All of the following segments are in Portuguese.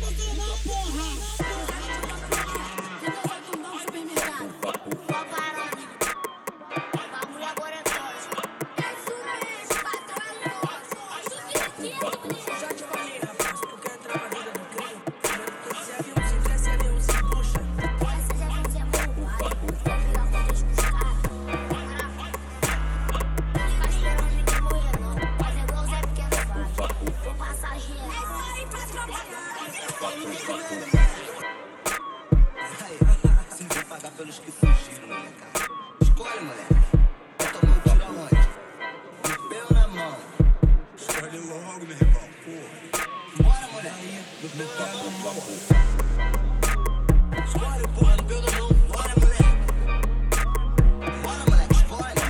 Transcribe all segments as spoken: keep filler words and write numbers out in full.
Se não pagar pelos que fugiram, moleque. Escolhe, moleque. Eu tomou um tiro aonde? No pé ou na mão? Escolhe logo, meu irmão, porra. Bora, moleque. No pé ou na mão? Escolhe, porra, no pé ou na mão? Bora, moleque. Bora, moleque, escolhe.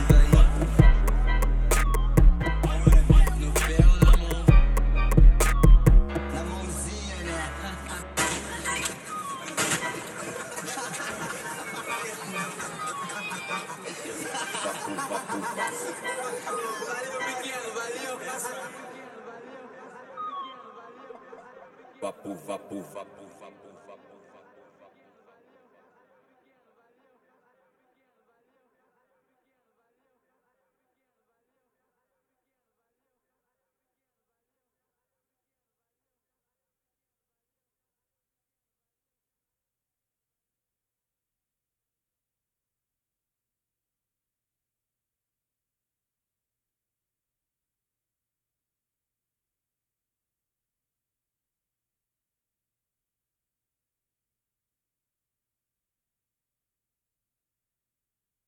No pé ou na mão? Na mãozinha, né? Valeu, pequeno, valeu. Vapo, vapo, vapo.